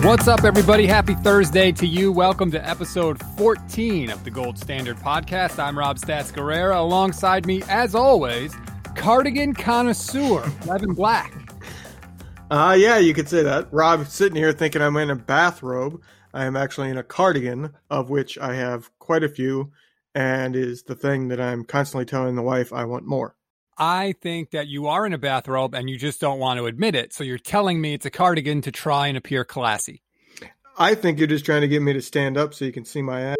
What's up, everybody? Happy Thursday to you. Welcome to episode 14 of the Gold Standard Podcast. I'm Rob Stats Guerrera. Alongside me, as always, cardigan connoisseur, Levin Black. Yeah, you could say that. Rob, sitting here thinking I'm in a bathrobe. I am actually in a cardigan, of which I have quite a few, and is the thing that I'm constantly telling the wife I want more. I think that you are in a bathrobe and you just don't want to admit it. So you're telling me it's a cardigan to try and appear classy. I think you're just trying to get me to stand up so you can see my ass.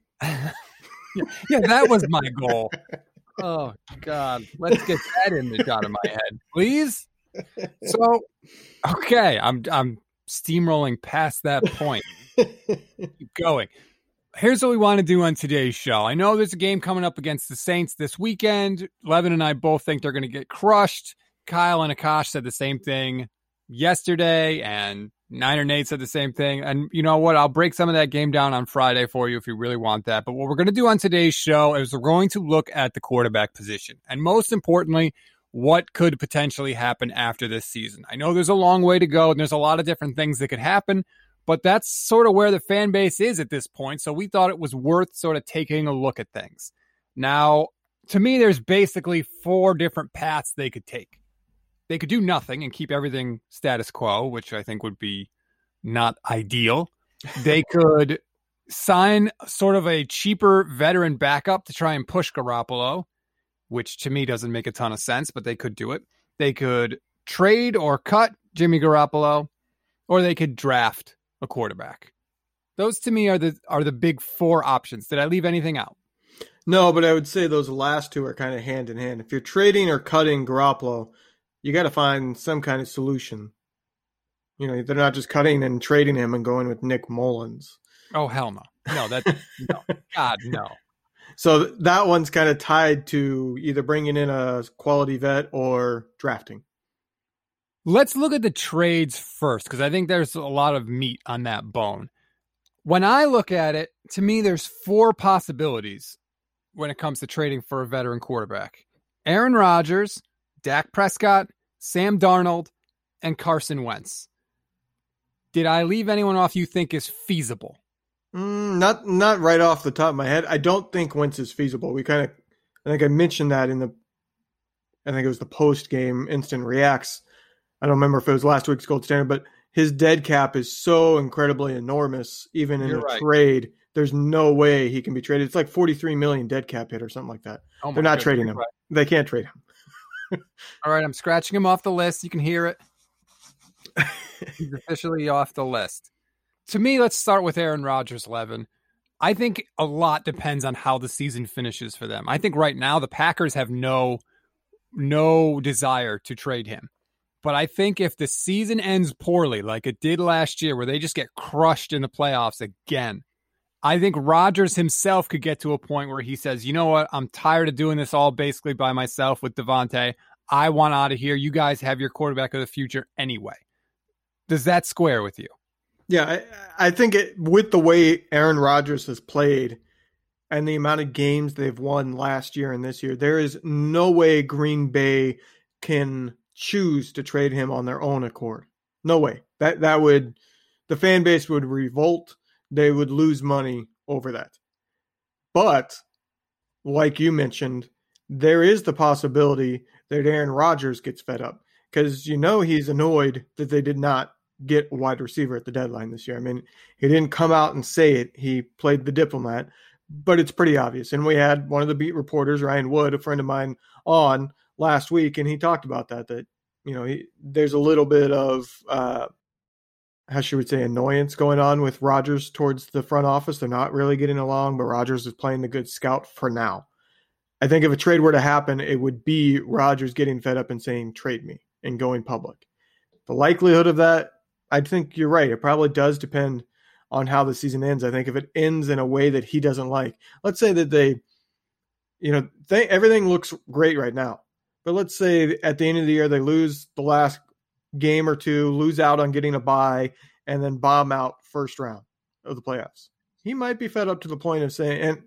Yeah, that was my goal. Oh, God. Let's get that image out of my head, please. So, okay, I'm steamrolling past that point. Keep going. Here's what we want to do on today's show. I know there's a game coming up against the Saints this weekend. Levin and I both think they're going to get crushed. Kyle and Akash said the same thing yesterday, and Niner Nate said the same thing. And you know what? I'll break some of that game down on Friday for you if you really want that. But what we're going to do on today's show is we're going to look at the quarterback position. And most importantly, what could potentially happen after this season. I know there's a long way to go, and there's a lot of different things that could happen. But that's sort of where the fan base is at this point. So we thought it was worth sort of taking a look at things. Now, to me, there's basically four different paths they could take. They could do nothing and keep everything status quo, which I think would be not ideal. They could sign sort of a cheaper veteran backup to try and push Garoppolo, which to me doesn't make a ton of sense, but they could do it. They could trade or cut Jimmy Garoppolo, or they could draft a quarterback. Those to me are the big four options. Did I leave anything out? No, but I would say those last two are kind of hand in hand. If you're trading or cutting Garoppolo, you got to find some kind of solution. You know, they're not just cutting and trading him and going with Nick Mullins. Oh, hell no. No, no. God, no. So that one's kind of tied to either bringing in a quality vet or drafting. Let's look at the trades first, because I think there's a lot of meat on that bone. When I look at it, to me, there's four possibilities when it comes to trading for a veteran quarterback. Aaron Rodgers, Dak Prescott, Sam Darnold, and Carson Wentz. Did I leave anyone off you think is feasible? Not right off the top of my head. I don't think Wentz is feasible. I think I mentioned that I think it was the post-game instant reacts. I don't remember if it was last week's Gold Standard, but his dead cap is so incredibly enormous, even in trade. There's no way he can be traded. It's like 43 million dead cap hit or something like that. Oh, they're not trading him. Right. They can't trade him. All right, I'm scratching him off the list. You can hear it. He's officially off the list. To me, let's start with Aaron Rodgers, Levin. I think a lot depends on how the season finishes for them. I think right now the Packers have no desire to trade him. But I think if the season ends poorly, like it did last year, where they just get crushed in the playoffs again, I think Rodgers himself could get to a point where he says, you know what, I'm tired of doing this all basically by myself with Davante. I want out of here. You guys have your quarterback of the future anyway. Does that square with you? Yeah, I think with the way Aaron Rodgers has played and the amount of games they've won last year and this year, there is no way Green Bay can choose to trade him on their own accord. No way. The fan base would revolt. They would lose money over that. But like you mentioned, there is the possibility that Aaron Rodgers gets fed up, because he's annoyed that they did not get a wide receiver at the deadline this year. I mean, he didn't come out and say it. He played the diplomat, but it's pretty obvious. And we had one of the beat reporters, Ryan Wood, a friend of mine, on last week, and he talked about that there's a little bit of how should we say, annoyance going on with Rodgers towards the front office. They're not really getting along, but Rodgers is playing the good scout for now. I think if a trade were to happen, it would be Rodgers getting fed up and saying, trade me, and going public. The likelihood of that, I think you're right. It probably does depend on how the season ends. I think if it ends in a way that he doesn't like, let's say that everything looks great right now. But let's say at the end of the year, they lose the last game or two, lose out on getting a bye, and then bomb out first round of the playoffs. He might be fed up to the point of saying,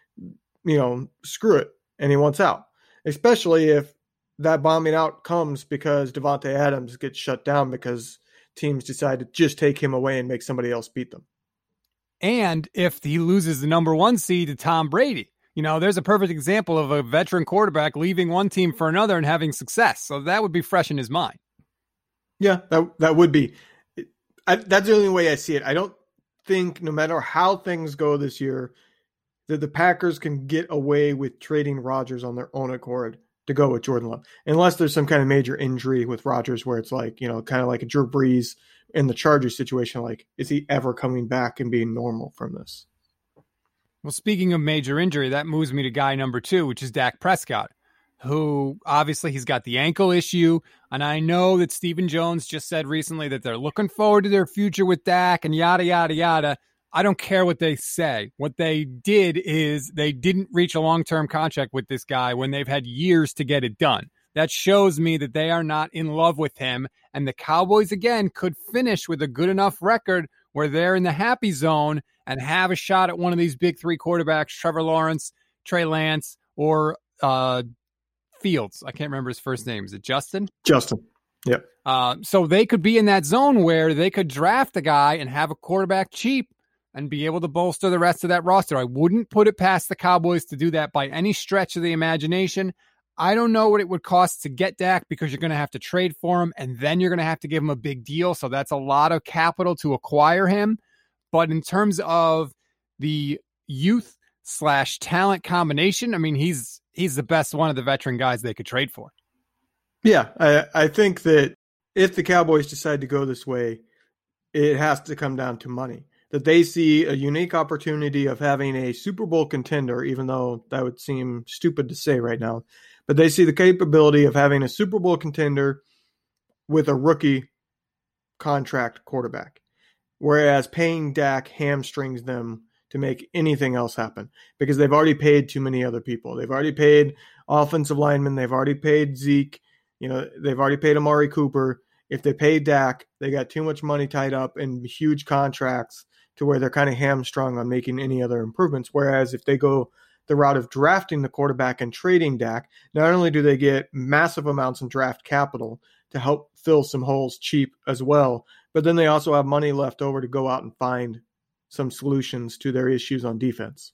screw it, and he wants out. Especially if that bombing out comes because Davante Adams gets shut down because teams decide to just take him away and make somebody else beat them. And if he loses the number 1 seed to Tom Brady, there's a perfect example of a veteran quarterback leaving one team for another and having success. So that would be fresh in his mind. Yeah, that would be. That's the only way I see it. I don't think no matter how things go this year, that the Packers can get away with trading Rodgers on their own accord to go with Jordan Love, unless there's some kind of major injury with Rodgers where it's like, kind of like a Drew Brees in the Chargers situation. Like, is he ever coming back and being normal from this? Well, speaking of major injury, that moves me to guy number 2, which is Dak Prescott, who obviously he's got the ankle issue. And I know that Stephen Jones just said recently that they're looking forward to their future with Dak and yada, yada, yada. I don't care what they say. What they did is they didn't reach a long-term contract with this guy when they've had years to get it done. That shows me that they are not in love with him. And the Cowboys, again, could finish with a good enough record where they're in the happy zone and have a shot at one of these big 3 quarterbacks, Trevor Lawrence, Trey Lance, or Fields. I can't remember his first name. Is it Justin? Justin. Yep. So they could be in that zone where they could draft a guy and have a quarterback cheap and be able to bolster the rest of that roster. I wouldn't put it past the Cowboys to do that by any stretch of the imagination. I don't know what it would cost to get Dak because you're going to have to trade for him and then you're going to have to give him a big deal. So that's a lot of capital to acquire him. But in terms of the youth / talent combination, I mean, he's the best one of the veteran guys they could trade for. Yeah, I think that if the Cowboys decide to go this way, it has to come down to money. That they see a unique opportunity of having a Super Bowl contender, even though that would seem stupid to say right now. But they see the capability of having a Super Bowl contender with a rookie contract quarterback. Whereas paying Dak hamstrings them to make anything else happen because they've already paid too many other people. They've already paid offensive linemen. They've already paid Zeke. They've already paid Amari Cooper. If they pay Dak, they got too much money tied up in huge contracts to where they're kind of hamstrung on making any other improvements. Whereas if they go the route of drafting the quarterback and trading Dak, not only do they get massive amounts in draft capital to help fill some holes cheap as well, but then they also have money left over to go out and find some solutions to their issues on defense.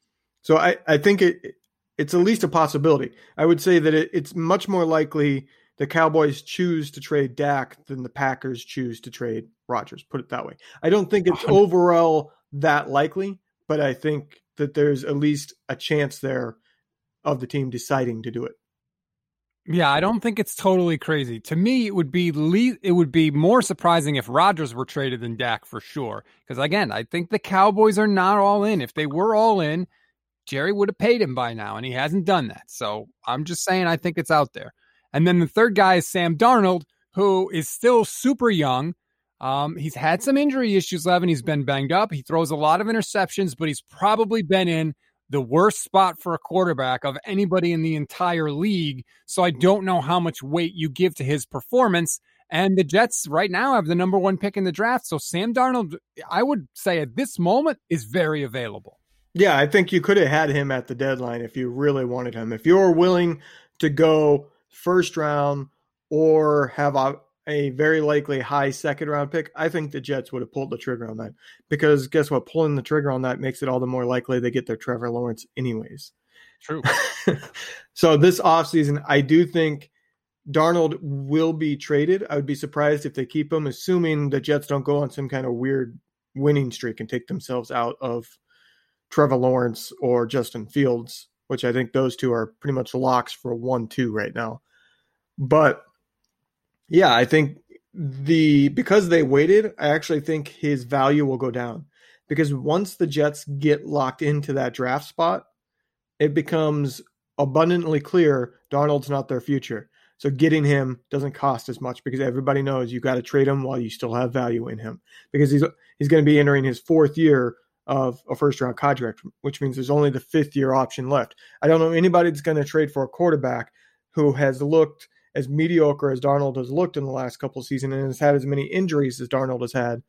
So I think it's at least a possibility. I would say that it's much more likely the Cowboys choose to trade Dak than the Packers choose to trade Rodgers, put it that way. I don't think it's overall that likely, but I think that there's at least a chance there of the team deciding to do it. Yeah, I don't think it's totally crazy. To me, it would be more surprising if Rodgers were traded than Dak for sure. Because again, I think the Cowboys are not all in. If they were all in, Jerry would have paid him by now, and he hasn't done that. So I'm just saying I think it's out there. And then the third guy is Sam Darnold, who is still super young. He's had some injury issues, Levin. He's been banged up. He throws a lot of interceptions, but he's probably been in the worst spot for a quarterback of anybody in the entire league. So I don't know how much weight you give to his performance. And the Jets right now have the number 1 pick in the draft. So Sam Darnold, I would say at this moment, is very available. Yeah, I think you could have had him at the deadline if you really wanted him. If you were willing to go first round or have a very likely high second round pick, I think the Jets would have pulled the trigger on that. Because guess what? Pulling the trigger on that makes it all the more likely they get their Trevor Lawrence anyways. True. So this offseason, I do think Darnold will be traded. I would be surprised if they keep him, assuming the Jets don't go on some kind of weird winning streak and take themselves out of Trevor Lawrence or Justin Fields, which I think those two are pretty much locks for 1-2 right now. But yeah, I think because they waited, I actually think his value will go down. Because once the Jets get locked into that draft spot, it becomes abundantly clear Darnold's not their future. So getting him doesn't cost as much because everybody knows you got to trade him while you still have value in him. Because he's going to be entering his 4th year of a first-round contract, which means there's only the 5th year option left. I don't know anybody that's going to trade for a quarterback who has looked as mediocre as Darnold has looked in the last couple of seasons and has had as many injuries as Darnold has had,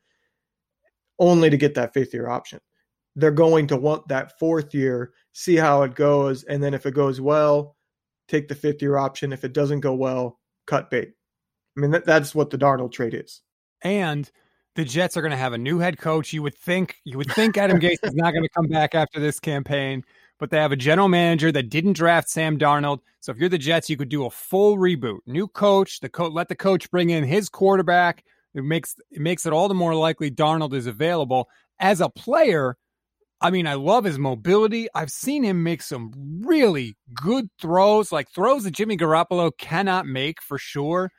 only to get that 5th year option. They're going to want that 4th year, see how it goes, and then if it goes well, take the 5th year option. If it doesn't go well, cut bait. I mean, that's what the Darnold trade is. And the Jets are going to have a new head coach. You would think Adam Gase is not going to come back after this campaign, but they have a general manager that didn't draft Sam Darnold. So if you're the Jets, you could do a full reboot. New coach, let the coach bring in his quarterback. It makes it all the more likely Darnold is available. As a player, I mean, I love his mobility. I've seen him make some really good throws, like throws that Jimmy Garoppolo cannot make for sure.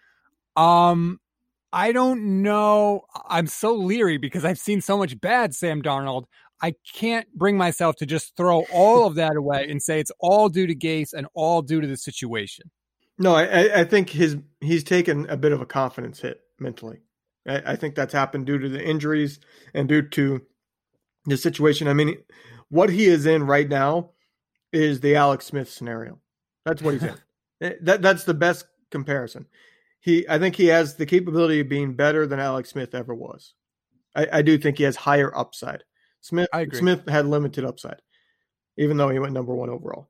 I don't know. I'm so leery because I've seen so much bad Sam Darnold. I can't bring myself to just throw all of that away and say it's all due to Gase and all due to the situation. No, I think he's taken a bit of a confidence hit mentally. I think that's happened due to the injuries and due to the situation. I mean, what he is in right now is the Alex Smith scenario. That's what he's in. That's the best comparison. I think he has the capability of being better than Alex Smith ever was. I do think he has higher upside. Smith had limited upside, even though he went number 1 overall.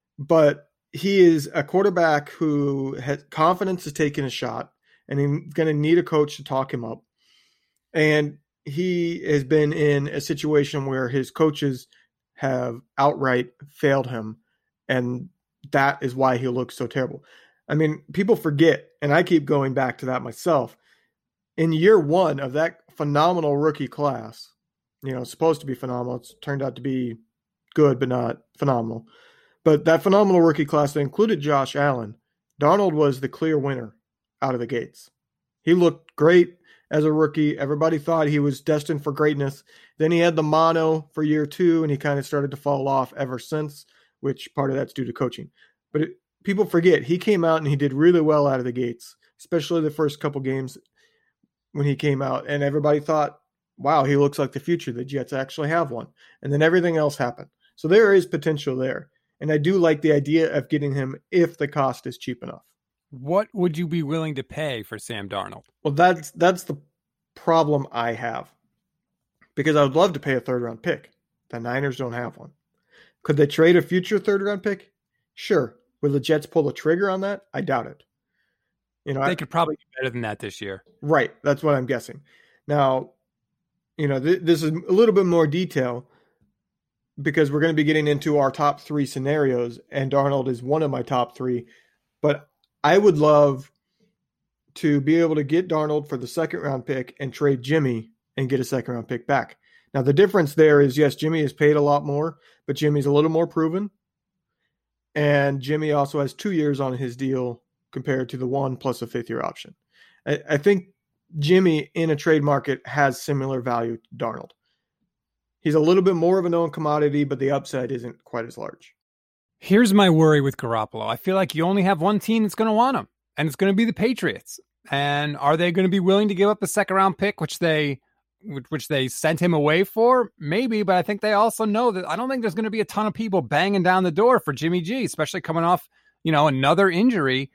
But he is a quarterback who has confidence to take in a shot, and he's going to need a coach to talk him up. And he has been in a situation where his coaches have outright failed him, and that is why he looks so terrible. I mean, people forget, and I keep going back to that myself. In year 1 of that phenomenal rookie class, supposed to be phenomenal. It's turned out to be good, but not phenomenal. But that phenomenal rookie class that included Josh Allen, Darnold was the clear winner out of the gates. He looked great as a rookie. Everybody thought he was destined for greatness. Then he had the mono for year 2, and he kind of started to fall off ever since, which part of that's due to coaching. But people forget, he came out and he did really well out of the gates, especially the first couple games when he came out. And everybody thought, wow, he looks like the future. The Jets actually have one. And then everything else happened. So there is potential there. And I do like the idea of getting him if the cost is cheap enough. What would you be willing to pay for Sam Darnold? Well, that's the problem I have. Because I would love to pay a third-round pick. The Niners don't have one. Could they trade a future third-round pick? Sure. Will the Jets pull the trigger on that? I doubt it. They could probably do better than that this year. Right. That's what I'm guessing. Now, this is a little bit more detail because we're going to be getting into our top 3 scenarios, and Darnold is one of my top 3. But I would love to be able to get Darnold for the second-round pick and trade Jimmy and get a second-round pick back. Now, the difference there is, yes, Jimmy is paid a lot more, but Jimmy's a little more proven. And Jimmy also has 2 years on his deal compared to the 1 plus a 5th-year option. I think Jimmy in a trade market has similar value to Darnold. He's a little bit more of a known commodity, but the upside isn't quite as large. Here's my worry with Garoppolo. I feel like you only have one team that's going to want him, and it's going to be the Patriots. And are they going to be willing to give up the second-round pick, which they sent him away for? Maybe, but I think they also know that I don't think there's going to be a ton of people banging down the door for Jimmy G, especially coming off, another injury.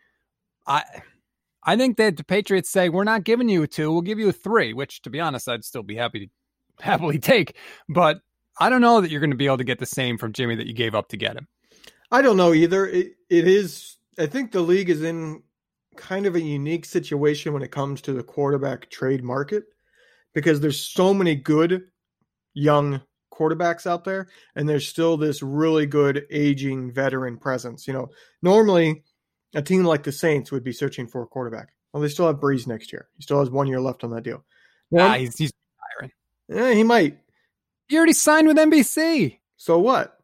I think that the Patriots say, we're not giving you a 2, we'll give you a 3, which, to be honest, I'd still be happily take. But I don't know that you're going to be able to get the same from Jimmy that you gave up to get him. I don't know either. It is, I think the league is in kind of a unique situation when it comes to the quarterback trade market because there's so many good young quarterbacks out there, and there's still this really good aging veteran presence. Normally a team like the Saints would be searching for a quarterback. Well, they still have Breeze next year. He still has 1 year left on that deal. He's retiring. Yeah, he might. He already signed with NBC. So what?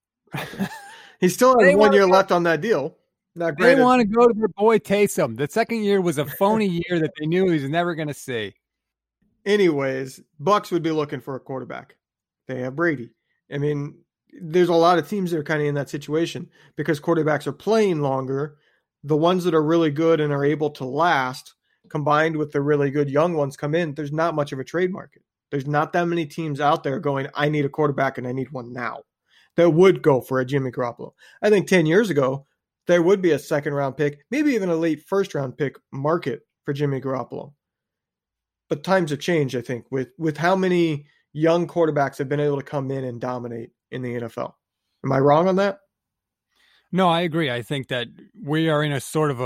He still has 1 year left on that deal. They want to go to their boy Taysom. The second year was a phony year that they knew he was never going to see. Anyways, Bucks would be looking for a quarterback. They have Brady. I mean, there's a lot of teams that are kind of in that situation because quarterbacks are playing longer. The ones that are really good and are able to last, combined with the really good young ones come in, there's not much of a trade market. There's not that many teams out there going, I need a quarterback and I need one now, that would go for a Jimmy Garoppolo. I think 10 years ago, there would be a second-round pick, maybe even a late first-round pick market for Jimmy Garoppolo. But times have changed, I think, with how many young quarterbacks have been able to come in and dominate in the NFL. Am I wrong on that? No, I agree. I think that we are in a sort of a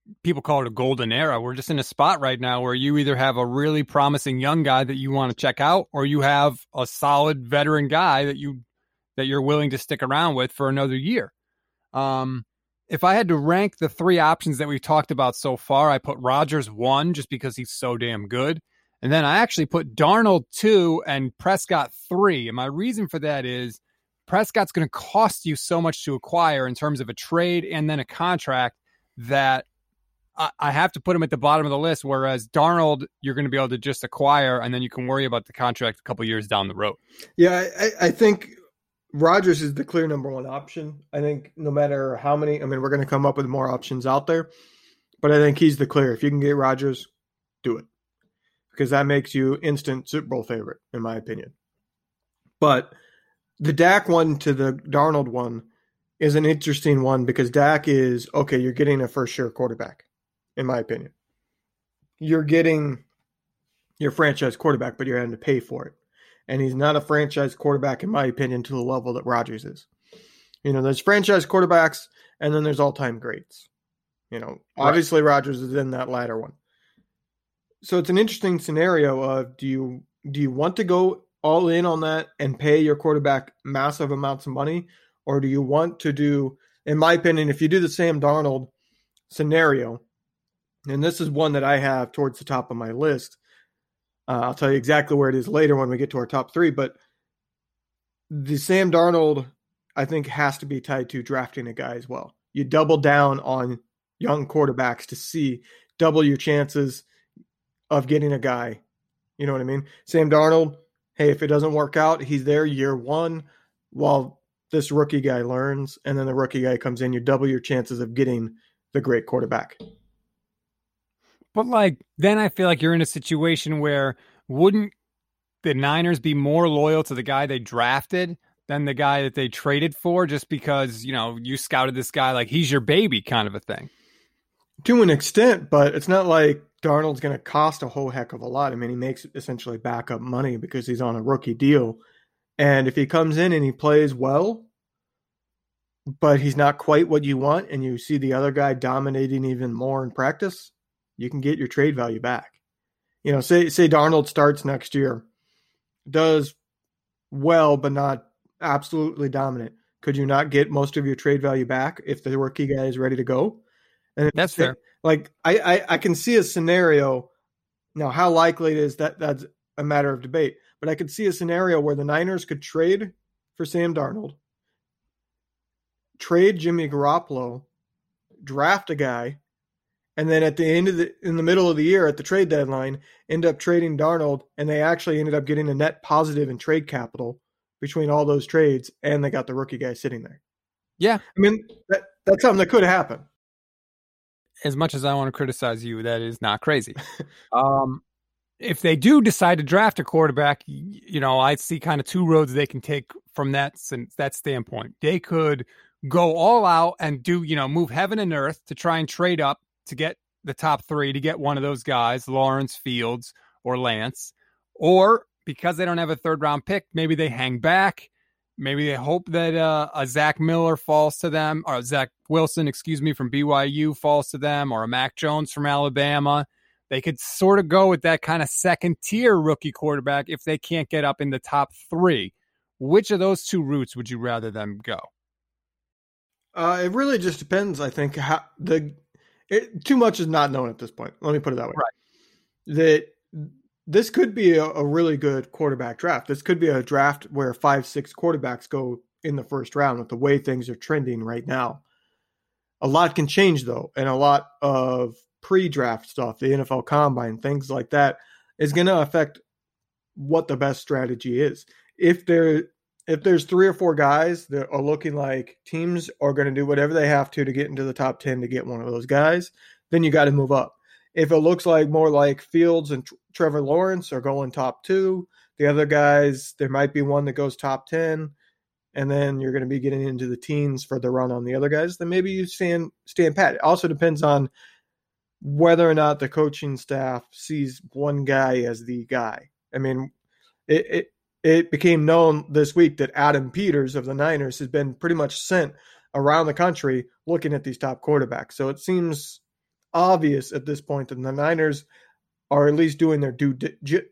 people call it a golden era. We're just in a spot right now where you either have a really promising young guy that you want to check out, or you have a solid veteran guy that you're willing to stick around with for another year. If I had to rank the three options that we've talked about so far, I put Rodgers 1 just because he's so damn good. And then I actually put Darnold 2 and Prescott 3. And my reason for that is Prescott's going to cost you so much to acquire in terms of a trade and then a contract that I have to put him at the bottom of the list, whereas Darnold, you're going to be able to just acquire, and then you can worry about the contract a couple years down the road. Yeah, I think Rodgers is the clear number one option. I think no matter how many, we're going to come up with more options out there, but I think he's the clear. If you can get Rodgers, do it, because that makes you instant Super Bowl favorite, in my opinion. But the Dak one to the Darnold one is an interesting one because Dak is, okay, you're getting a first-year quarterback, in my opinion. You're getting your franchise quarterback, but you're having to pay for it. And he's not a franchise quarterback, in my opinion, to the level that Rodgers is. There's franchise quarterbacks, and then there's all-time greats. Obviously Rodgers is in that latter one. So it's an interesting scenario of do you want to go all in on that and pay your quarterback massive amounts of money, or do you want to do, in my opinion, if you do the Sam Darnold scenario, and this is one that I have towards the top of my list, I'll tell you exactly where it is later when we get to our top three, but the Sam Darnold, I think, has to be tied to drafting a guy as well. You double down on young quarterbacks to double your chances of getting a guy. You know what I mean? Sam Darnold, hey, if it doesn't work out, he's there year one while this rookie guy learns, and then the rookie guy comes in, you double your chances of getting the great quarterback. But then I feel like you're in a situation where wouldn't the Niners be more loyal to the guy they drafted than the guy that they traded for, just because, you scouted this guy like he's your baby kind of a thing? To an extent, but it's not like Darnold's going to cost a whole heck of a lot. He makes essentially backup money because he's on a rookie deal. And if he comes in and he plays well, but he's not quite what you want, and you see the other guy dominating even more in practice, you can get your trade value back. Say Darnold starts next year, does well, but not absolutely dominant. Could you not get most of your trade value back if the rookie guy is ready to go? And that's fair. I can see a scenario. Now, how likely it is that's a matter of debate, but I could see a scenario where the Niners could trade for Sam Darnold, trade Jimmy Garoppolo, draft a guy, and then at the end of in the middle of the year at the trade deadline, end up trading Darnold, and they actually ended up getting a net positive in trade capital between all those trades, and they got the rookie guy sitting there. Yeah. That's something that could happen. As much as I want to criticize you, that is not crazy. If they do decide to draft a quarterback, I see kind of two roads they can take from that standpoint. They could go all out and do, move heaven and earth to try and trade up to get the top three, to get one of those guys, Lawrence, Fields, or Lance. Or because they don't have a third round pick, maybe they hang back. Maybe they hope that a Zach Miller falls to them, or Zach Wilson, from BYU falls to them, or a Mac Jones from Alabama. They could sort of go with that kind of second-tier rookie quarterback if they can't get up in the top three. Which of those two routes would you rather them go? It really just depends, I think. Too much is not known at this point. Let me put it that way. Right. This could be a really good quarterback draft. This could be a draft where 5-6 quarterbacks go in the first round with the way things are trending right now. A lot can change, though, and a lot of pre-draft stuff, the NFL Combine, things like that, is going to affect what the best strategy is. If there's 3 or 4 guys that are looking like teams are going to do whatever they have to get into the top 10 to get one of those guys, then you got to move up. If it looks like more like Fields and Trevor Lawrence are going top 2, the other guys, there might be one that goes top 10, and then you're going to be getting into the teens for the run on the other guys, then maybe you stand pat. It also depends on whether or not the coaching staff sees one guy as the guy. It became known this week that Adam Peters of the Niners has been pretty much sent around the country looking at these top quarterbacks. So it seems obvious at this point that the Niners are at least doing their due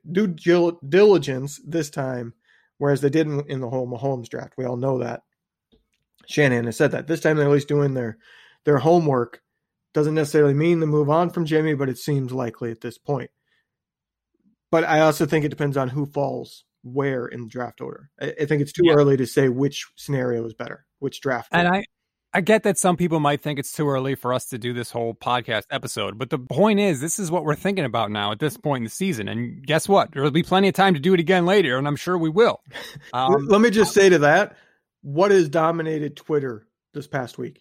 diligence this time, whereas they didn't in the whole Mahomes draft. We all know that. Shanahan has said that. This time they're at least doing their homework. Doesn't necessarily mean to move on from Jimmy, but it seems likely at this point. But I also think it depends on who falls where in the draft order. I think it's too early to say which scenario is better, which draft. And I get that some people might think it's too early for us to do this whole podcast episode, but the point is, this is what we're thinking about now at this point in the season. And guess what? There'll be plenty of time to do it again later, and I'm sure we will. Let me just say to that, what has dominated Twitter this past week?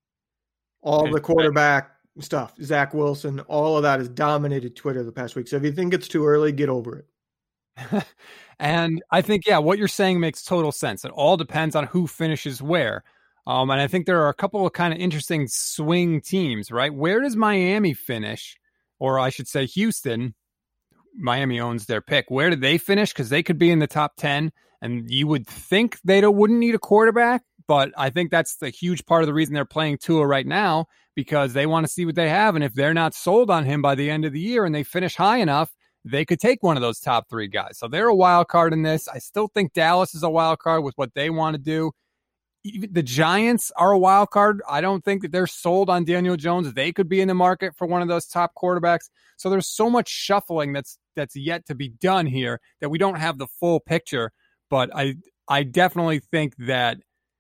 All the quarterback stuff, Zach Wilson, all of that has dominated Twitter the past week. So if you think it's too early, get over it. And I think, what you're saying makes total sense. It all depends on who finishes where. And I think there are a couple of kind of interesting swing teams, right? Where does Miami finish? Or I should say Houston. Miami owns their pick. Where do they finish? Because they could be in the top 10, and you would think they wouldn't need a quarterback. But I think that's the huge part of the reason they're playing Tua right now, because they want to see what they have. And if they're not sold on him by the end of the year and they finish high enough, they could take one of those top 3 guys. So they're a wild card in this. I still think Dallas is a wild card with what they want to do. The Giants are a wild card. I don't think that they're sold on Daniel Jones. They could be in the market for one of those top quarterbacks. So there's so much shuffling that's yet to be done here that we don't have the full picture. But I definitely think that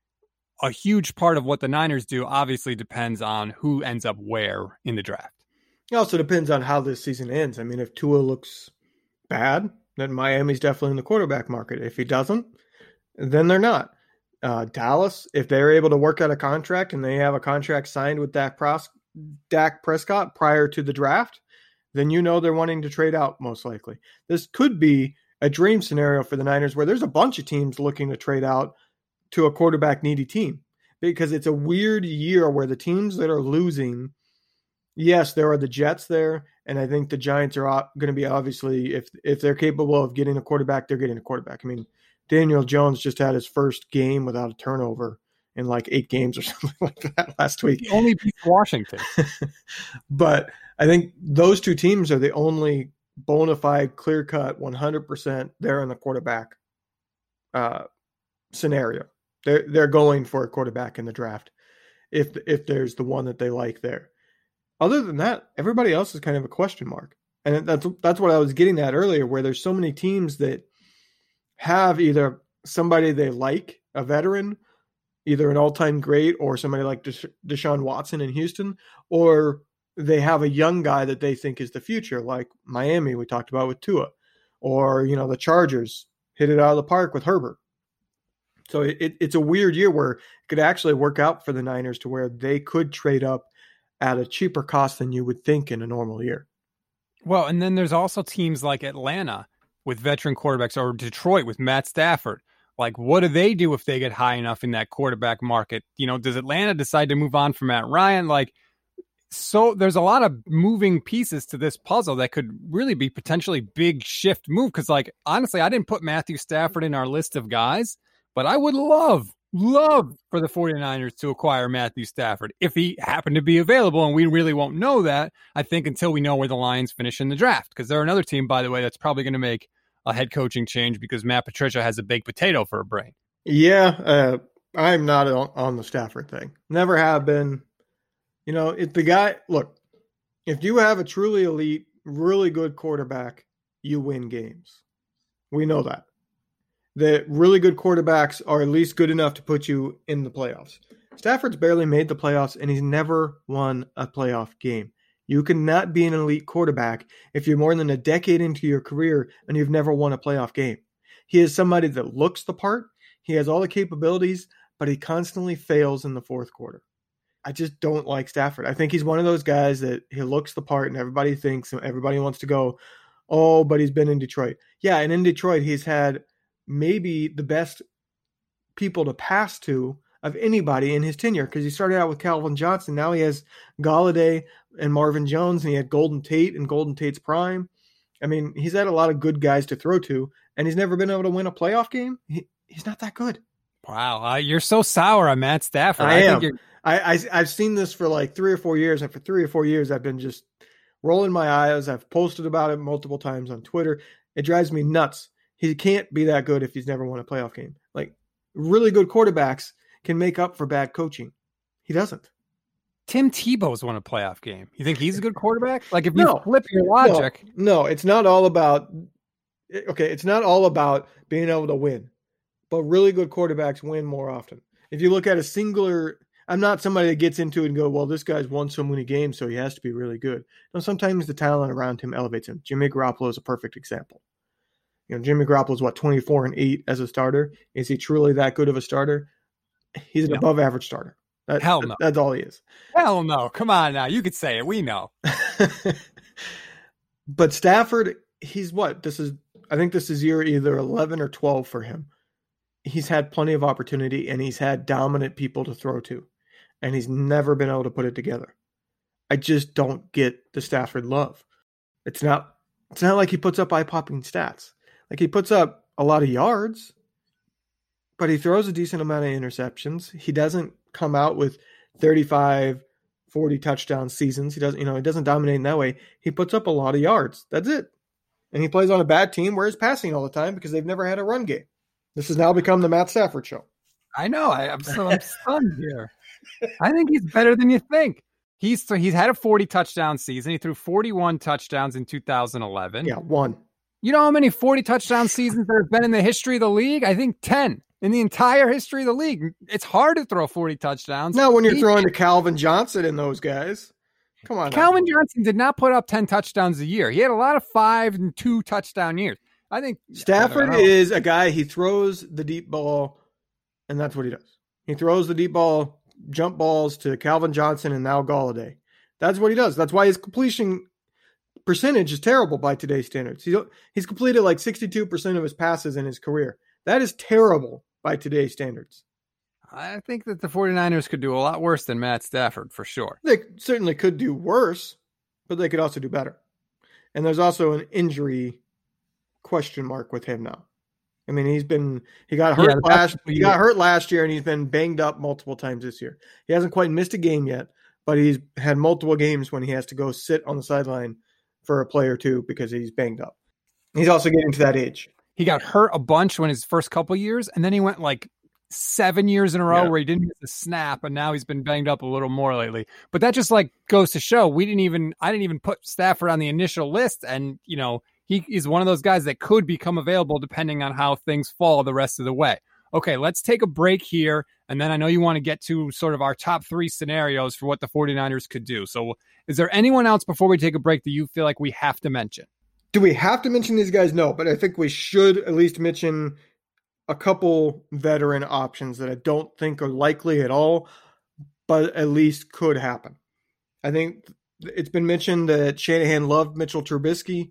a huge part of what the Niners do obviously depends on who ends up where in the draft. It also depends on how this season ends. I mean, if Tua looks bad, then Miami's definitely in the quarterback market. If he doesn't, then they're not. Dallas, if they're able to work out a contract and they have a contract signed with Dak Prescott prior to the draft, then they're wanting to trade out most likely. This could be a dream scenario for the Niners where there's a bunch of teams looking to trade out to a quarterback needy team, because it's a weird year where the teams that are losing, yes, there are the Jets there, and I think the Giants are going to be, obviously, if they're capable of getting a quarterback, they're getting a quarterback. I mean, Daniel Jones just had his first game without a turnover in like 8 games or something like that last week. He only beat Washington. But I think those 2 teams are the only bona fide, clear-cut, 100% there in the quarterback scenario. They're going for a quarterback in the draft if there's the one that they like there. Other than that, everybody else is kind of a question mark. And that's what I was getting at earlier, where there's so many teams that have either somebody they like, a veteran, either an all-time great, or somebody like Deshaun Watson in Houston, or they have a young guy that they think is the future, like Miami we talked about with Tua, or the Chargers hit it out of the park with Herbert. So it's a weird year where it could actually work out for the Niners to where they could trade up at a cheaper cost than you would think in a normal year. Well, and then there's also teams like Atlanta with veteran quarterbacks, or Detroit with Matt Stafford. Like, what do they do if they get high enough in that quarterback market? Does Atlanta decide to move on from Matt Ryan? So there's a lot of moving pieces to this puzzle that could really be potentially big shift move. Because, honestly, I didn't put Matthew Stafford in our list of guys, but I would love for the 49ers to acquire Matthew Stafford if he happened to be available. And we really won't know that, I think, until we know where the Lions finish in the draft. Because they're another team, by the way, that's probably going to make a head coaching change because Matt Patricia has a baked potato for a brain. Yeah, I'm not on the Stafford thing. Never have been. If the guy, look, if you have a truly elite, really good quarterback, you win games. We know that. The really good quarterbacks are at least good enough to put you in the playoffs. Stafford's barely made the playoffs, and he's never won a playoff game. You cannot be an elite quarterback if you're more than a decade into your career and you've never won a playoff game. He is somebody that looks the part. He has all the capabilities, but he constantly fails in the fourth quarter. I just don't like Stafford. I think he's one of those guys that he looks the part and everybody thinks and everybody wants to go, oh, but he's been in Detroit. Yeah, and in Detroit, he's had maybe the best people to pass to of anybody in his tenure, because he started out with Calvin Johnson. Now he has Golladay and Marvin Jones, and he had Golden Tate and Golden Tate's prime. I mean, he's had a lot of good guys to throw to, and he's never been able to win a playoff game. He's not that good. Wow, you're so sour on Matt Stafford. I am. Think I've seen this for like 3 or 4 years, and for 3 or 4 years, I've been just rolling my eyes. I've posted about it multiple times on Twitter. It drives me nuts. He can't be that good if he's never won a playoff game. Like, really good quarterbacks can make up for bad coaching. He doesn't. Tim Tebow's won a playoff game. You think he's a good quarterback? Like, if you flip your logic. No, it's not all about – okay, it's not all about being able to win. But really good quarterbacks win more often. If you look at a singular – I'm not somebody that gets into it and go, well, this guy's won so many games, so he has to be really good. No, sometimes the talent around him elevates him. Jimmy Garoppolo is a perfect example. Jimmy Garoppolo is 24-8 as a starter. Is he truly that good of a starter? He's an above average starter. Hell no. That's all he is. Hell no. Come on now. You could say it. We know. But Stafford, he's what? I think this is year either 11 or 12 for him. He's had plenty of opportunity, and he's had dominant people to throw to, and he's never been able to put it together. I just don't get the Stafford love. It's not like he puts up eye-popping stats. Like, he puts up a lot of yards, but he throws a decent amount of interceptions. He doesn't come out with 35, 40 touchdown seasons. He doesn't dominate in that way. He puts up a lot of yards. That's it. And he plays on a bad team where he's passing all the time because they've never had a run game. This has now become the Matt Stafford show. I know. I'm stunned here. I think he's better than you think. He's had a 40 touchdown season. He threw 41 touchdowns in 2011. Yeah, one. You know how many 40 touchdown seasons there have been in the history of the league? I think 10 in the entire history of the league. It's hard to throw 40 touchdowns. Now, when you're throwing to Calvin Johnson and those guys, come on. Calvin Johnson did not put up 10 touchdowns a year. He had a lot of 5 and 2 touchdown years. I think Stafford is a guy, he throws the deep ball, and that's what he does. He throws the deep ball, jump balls to Calvin Johnson and now Golladay. That's what he does. That's why his completion percentage is terrible by today's standards. He's completed like 62% of his passes in his career. That is terrible by today's standards. I think that the 49ers could do a lot worse than Matt Stafford, for sure. They certainly could do worse, but they could also do better. And there's also an injury question mark with him now. I mean, he got hurt last year, and he's been banged up multiple times this year. He hasn't quite missed a game yet, but he's had multiple games when he has to go sit on the sideline for a play or two because he's banged up. He's also getting to that age. He got hurt a bunch when his first couple years, and then he went like 7 years in a row where he didn't miss a snap, and now he's been banged up a little more lately. But that just like goes to show I didn't even put Stafford on the initial list, and he is one of those guys that could become available depending on how things fall the rest of the way. Okay, let's take a break here, and then I know you want to get to sort of our top 3 scenarios for what the 49ers could do. So is there anyone else before we take a break that you feel like we have to mention? Do we have to mention these guys? No, but I think we should at least mention a couple veteran options that I don't think are likely at all, but at least could happen. I think it's been mentioned that Shanahan loved Mitchell Trubisky.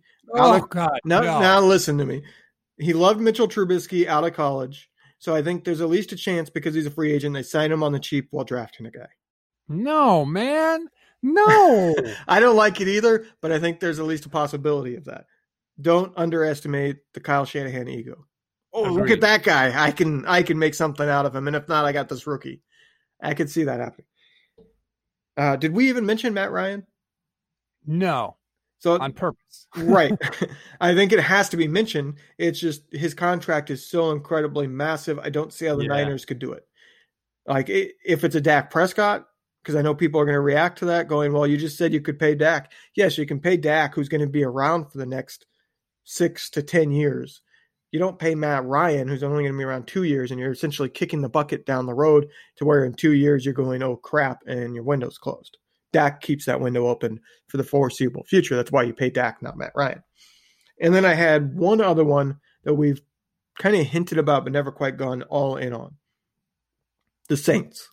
Now listen to me. He loved Mitchell Trubisky out of college. So I think there's at least a chance because he's a free agent, they sign him on the cheap while drafting a guy. No, man. No. I don't like it either, but I think there's at least a possibility of that. Don't underestimate the Kyle Shanahan ego. Oh, agreed. Look at that guy. I can make something out of him. And if not, I got this rookie. I could see that happening. Did we even mention Matt Ryan? No. So on purpose. Right. I think it has to be mentioned. It's just his contract is so incredibly massive. I don't see how the Niners could do it. Like if it's a Dak Prescott, because I know people are going to react to that going, well, you just said you could pay Dak. Yes, you can pay Dak, who's going to be around for the next 6 to 10 years. You don't pay Matt Ryan, who's only going to be around 2 years, and you're essentially kicking the bucket down the road to where in 2 years you're going, oh, crap, and your window's closed. Dak keeps that window open for the foreseeable future. That's why you pay Dak, not Matt Ryan. And then I had one other one that we've kind of hinted about but never quite gone all in on. The Saints.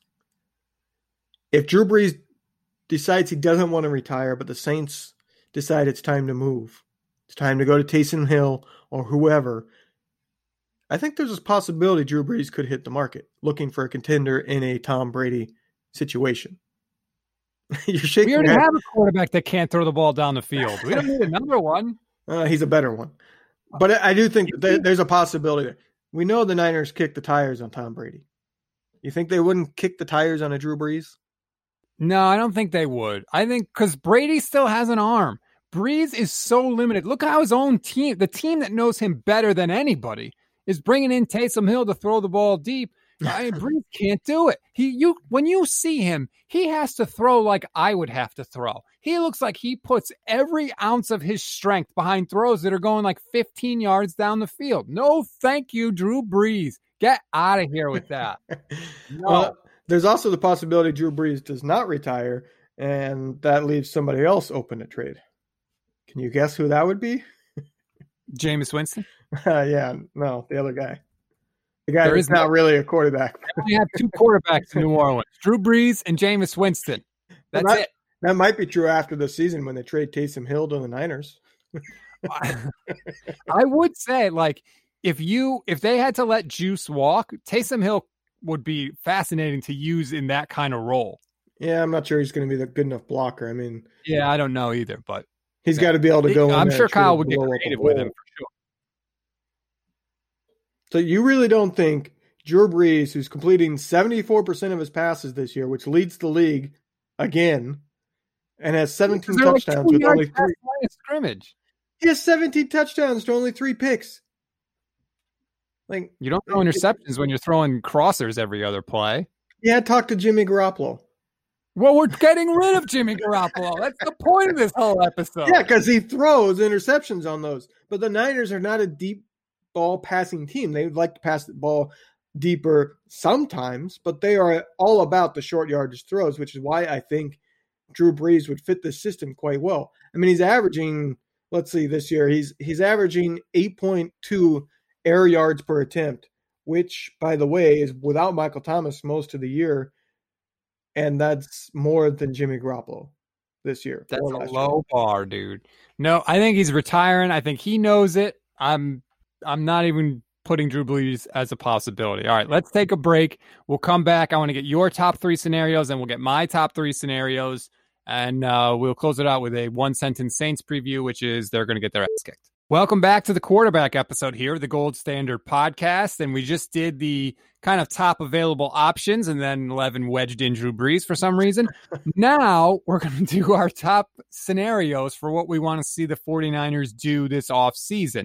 If Drew Brees decides he doesn't want to retire, but the Saints decide it's time to move, it's time to go to Taysom Hill or whoever, I think there's a possibility Drew Brees could hit the market looking for a contender in a Tom Brady situation. You're shaking. We already have a quarterback that can't throw the ball down the field. We don't need another one. He's a better one. But I do think there's a possibility there. We know the Niners kicked the tires on Tom Brady. You think they wouldn't kick the tires on a Drew Brees? No, I don't think they would. I think because Brady still has an arm. Brees is so limited. Look how his own team, the team that knows him better than anybody, is bringing in Taysom Hill to throw the ball deep. Brees can't do it. When you see him, he has to throw like I would have to throw. He looks like he puts every ounce of his strength behind throws that are going like 15 yards down the field. No, thank you, Drew Brees. Get out of here with that. No. Well, there's also the possibility Drew Brees does not retire, and that leaves somebody else open to trade. Can you guess who that would be? Jameis Winston? Yeah, no, the other guy. The guy is not really a quarterback. We have two quarterbacks in New Orleans, Drew Brees and Jameis Winston. That's it. That might be true after the season when they trade Taysom Hill to the Niners. I would say, like, if they had to let Juice walk, Taysom Hill would be fascinating to use in that kind of role. Yeah, I'm not sure he's going to be the good enough blocker. I mean, yeah, I don't know either, but he's got to be able to go. I'm sure Kyle would get creative with him for sure. So you really don't think Drew Brees, who's completing 74% of his passes this year, which leads the league again, and has 17 touchdowns with only 3 scrimmage. He has 17 touchdowns to only 3 picks. Like, you don't throw interceptions when you're throwing crossers every other play. Yeah, talk to Jimmy Garoppolo. Well, we're getting rid of Jimmy Garoppolo. That's the point of this whole episode. Yeah, because he throws interceptions on those. But the Niners are not a deep ball passing team. They would like to pass the ball deeper sometimes, but they are all about the short yardage throws, which is why I think Drew Brees would fit this system quite well. I mean, he's averaging, let's see, this year, he's averaging 8.2 air yards per attempt, which, by the way, is without Michael Thomas most of the year, and that's more than Jimmy Garoppolo this year. That's a low bar, dude. No, I think he's retiring. I think he knows it. I'm not even putting Drew Brees as a possibility. All right, let's take a break. We'll come back. I want to get your top 3 scenarios, and we'll get my top 3 scenarios, and we'll close it out with a one-sentence Saints preview, which is they're going to get their ass kicked. Welcome back to the quarterback episode here, the Gold Standard Podcast, and we just did the kind of top available options, and then Levin wedged in Drew Brees for some reason. Now we're going to do our top scenarios for what we want to see the 49ers do this offseason.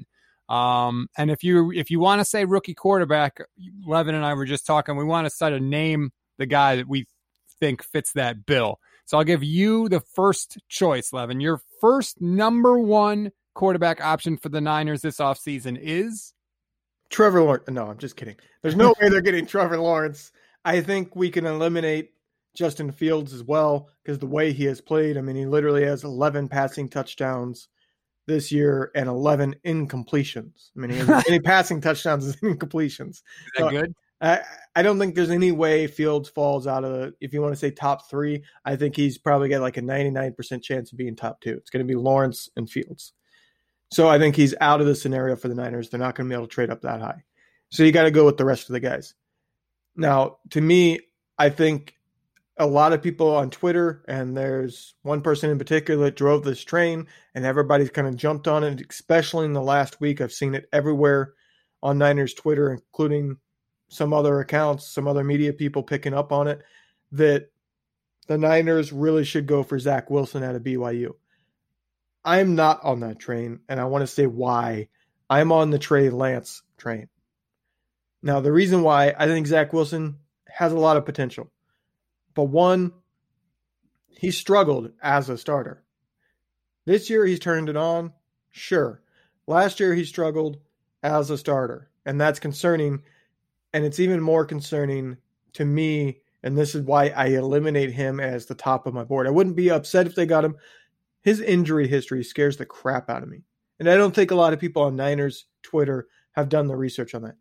And if you want to say rookie quarterback, Levin and I were just talking, we want to try to name the guy that we think fits that bill. So I'll give you the first choice, Levin. Your first number 1 quarterback option for the Niners this offseason is? Trevor Lawrence. No, I'm just kidding. There's no way they're getting Trevor Lawrence. I think we can eliminate Justin Fields as well because the way he has played, I mean, he literally has 11 passing touchdowns this year and 11 incompletions. I mean, he has as many passing touchdowns as incompletions. Is that good? I don't think there's any way Fields falls out of if you want to say top 3, I think he's probably got like a 99% chance of being top 2. It's going to be Lawrence and Fields. So I think he's out of the scenario for the Niners. They're not going to be able to trade up that high. So you got to go with the rest of the guys. Now, to me, I think a lot of people on Twitter, and there's one person in particular that drove this train, and everybody's kind of jumped on it, especially in the last week. I've seen it everywhere on Niners Twitter, including some other accounts, some other media people picking up on it, that the Niners really should go for Zach Wilson out of BYU. I'm not on that train, and I want to say why. I'm on the Trey Lance train. Now, the reason why I think Zach Wilson has a lot of potential. But one, he struggled as a starter. This year, he's turned it on. Sure. Last year, he struggled as a starter, and that's concerning. And it's even more concerning to me, and this is why I eliminate him as the top of my board. I wouldn't be upset if they got him. His injury history scares the crap out of me. And I don't think a lot of people on Niners Twitter have done the research on that.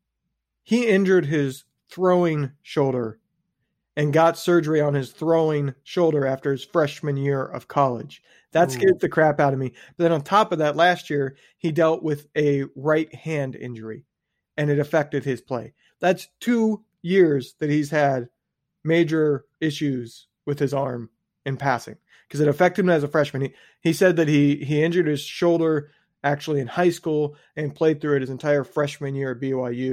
He injured his throwing shoulder and got surgery on his throwing shoulder after his freshman year of college. That scared the crap out of me. But then on top of that, last year, he dealt with a right hand injury, and it affected his play. That's 2 years that he's had major issues with his arm in passing because it affected him as a freshman. He said that he injured his shoulder actually in high school and played through it his entire freshman year at BYU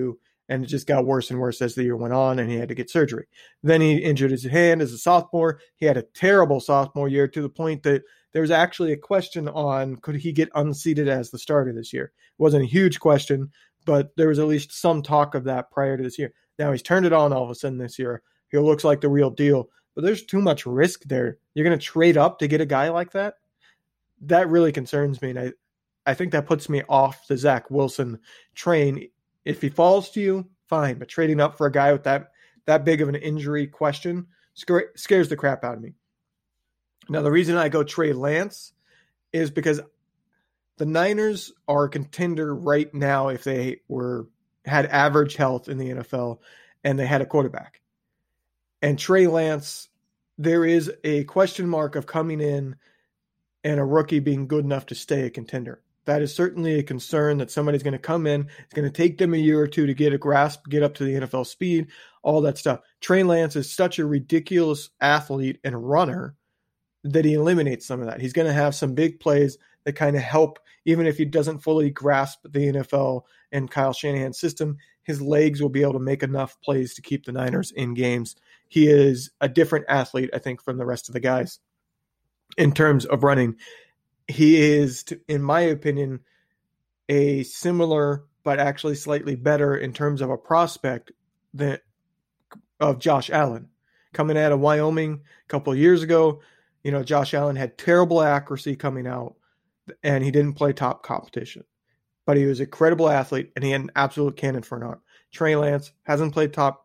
and it just got worse and worse as the year went on, and he had to get surgery. Then he injured his hand as a sophomore. He had a terrible sophomore year to the point that there was actually a question on could he get unseated as the starter this year. It wasn't a huge question, but there was at least some talk of that prior to this year. Now he's turned it on all of a sudden this year. He looks like the real deal, but there's too much risk there. You're going to trade up to get a guy like that? That really concerns me, and I think that puts me off the Zach Wilson train. If he falls to you, fine. But trading up for a guy with that big of an injury question scares the crap out of me. Now, the reason I go Trey Lance is because the Niners are a contender right now if they had average health in the NFL and they had a quarterback. And Trey Lance, there is a question mark of coming in and a rookie being good enough to stay a contender. That is certainly a concern that somebody's going to come in. It's going to take them a year or two to get a grasp, get up to the NFL speed, all that stuff. Trey Lance is such a ridiculous athlete and runner that he eliminates some of that. He's going to have some big plays that kind of help, even if he doesn't fully grasp the NFL and Kyle Shanahan's system, his legs will be able to make enough plays to keep the Niners in games. He is a different athlete, I think, from the rest of the guys in terms of running. He is, in my opinion, a similar but actually slightly better in terms of a prospect of Josh Allen. Coming out of Wyoming a couple of years ago, Josh Allen had terrible accuracy coming out, and he didn't play top competition. But he was a credible athlete, and he had an absolute cannon for an arm. Trey Lance hasn't played top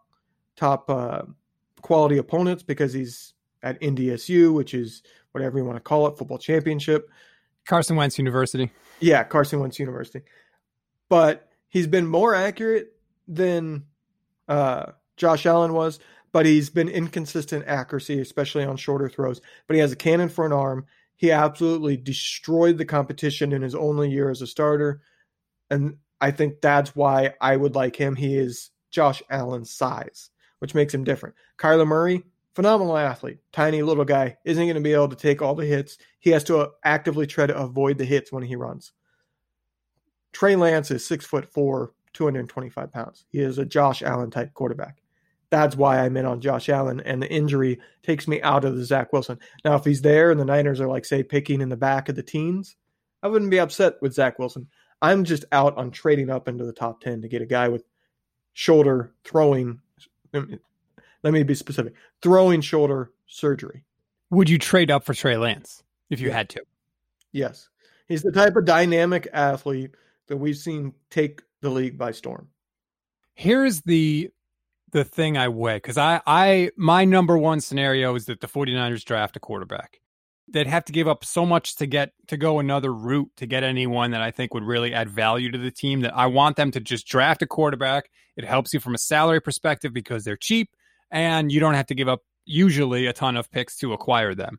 quality opponents because he's at NDSU, which is whatever you want to call it, football championship. Carson Wentz University. Yeah, Carson Wentz University. But he's been more accurate than Josh Allen was, but he's been inconsistent accuracy, especially on shorter throws. But he has a cannon for an arm. He absolutely destroyed the competition in his only year as a starter. And I think that's why I would like him. He is Josh Allen's size, which makes him different. Kyler Murray, phenomenal athlete, tiny little guy, isn't going to be able to take all the hits. He has to actively try to avoid the hits when he runs. Trey Lance is 6'4", 225 pounds. He is a Josh Allen type quarterback. That's why I'm in on Josh Allen, and the injury takes me out of the Zach Wilson. Now, if he's there and the Niners are picking in the back of the teens, I wouldn't be upset with Zach Wilson. I'm just out on trading up into the top 10 to get a guy with shoulder throwing. Let me be specific. Throwing shoulder surgery. Would you trade up for Trey Lance if you had to? Yes. He's the type of dynamic athlete that we've seen take the league by storm. Here's the thing I weigh, because my number one scenario is that the 49ers draft a quarterback. They'd have to give up so much to go another route to get anyone that I think would really add value to the team, that I want them to just draft a quarterback. It helps you from a salary perspective because they're cheap, and you don't have to give up usually a ton of picks to acquire them.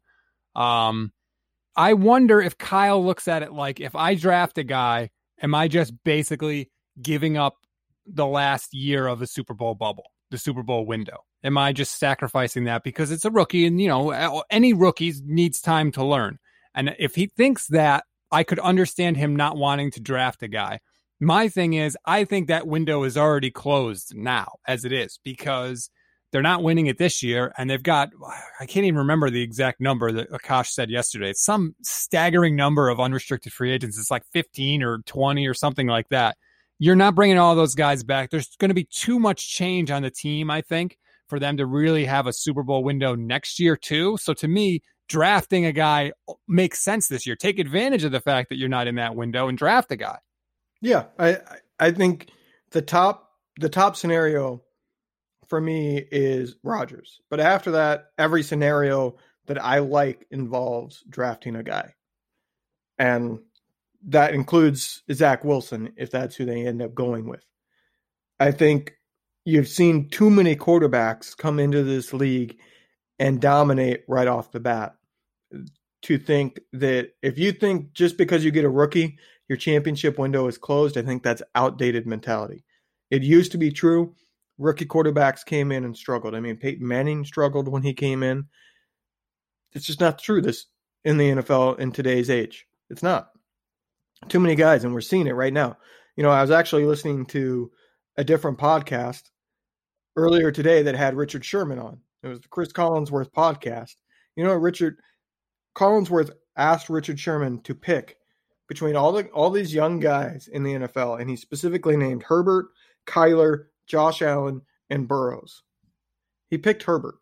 I wonder if Kyle looks at it like, if I draft a guy, am I just basically giving up the last year of the Super Bowl bubble, the Super Bowl window? Am I just sacrificing that because it's a rookie, and any rookie needs time to learn? And if he thinks that, I could understand him not wanting to draft a guy. My thing is, I think that window is already closed now as it is, because they're not winning it this year, and they've got, I can't even remember the exact number that Akash said yesterday. It's some staggering number of unrestricted free agents. It's like 15 or 20 or something like that. You're not bringing all those guys back. There's going to be too much change on the team, I think, for them to really have a Super Bowl window next year too. So to me, drafting a guy makes sense this year. Take advantage of the fact that you're not in that window and draft a guy. Yeah, I think the top scenario for me is Rodgers. But after that, every scenario that I like involves drafting a guy. And that includes Zach Wilson, if that's who they end up going with. I think you've seen too many quarterbacks come into this league and dominate right off the bat, to think that if you think just because you get a rookie, your championship window is closed, I think that's outdated mentality. It used to be true. Rookie quarterbacks came in and struggled. I mean, Peyton Manning struggled when he came in. It's just not true this in the NFL in today's age. It's not. Too many guys, and we're seeing it right now. I was actually listening to a different podcast earlier today that had Richard Sherman on. It was the Chris Collinsworth podcast. You know what Richard Collinsworth asked Richard Sherman to pick between all these young guys in the NFL, and he specifically named Herbert, Kyler, Josh Allen, and Burrows. He picked Herbert.